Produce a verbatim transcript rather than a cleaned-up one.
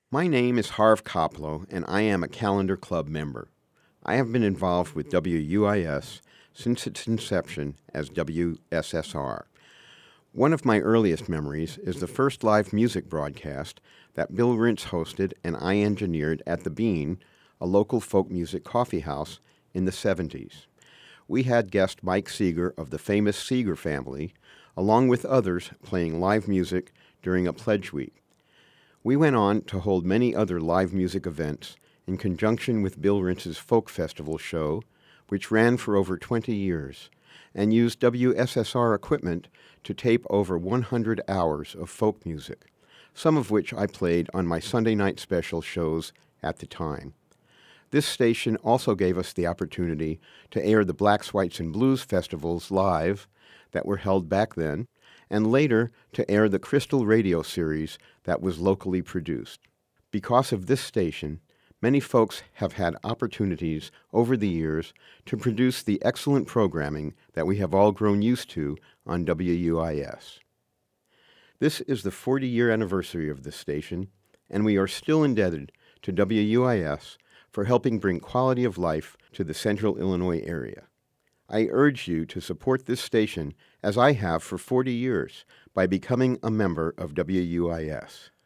My name is Harv Koplow, and I am a Calendar Club member. I have been involved with W U I S since its inception as W S S R. One of my earliest memories is the first live music broadcast that Bill Rintz hosted and I engineered at The Bean, a local folk music coffee house, in the seventies. We had guest Mike Seeger of the famous Seeger family, along with others playing live music during a pledge week. We went on to hold many other live music events in conjunction with Bill Rintz's Folk Festival show, which ran for over twenty years, and used W S S R equipment to tape over one hundred hours of folk music, some of which I played on my Sunday night special shows at the time. This station also gave us the opportunity to air the Blacks, Whites, and Blues festivals live that were held back then, and later to air the Crystal radio series that was locally produced. Because of this station, many folks have had opportunities over the years to produce the excellent programming that we have all grown used to on W U I S. This is the forty-year anniversary of this station, and we are still indebted to W U I S for helping bring quality of life to the central Illinois area. I urge you to support this station, as I have for forty years, by becoming a member of W U I S.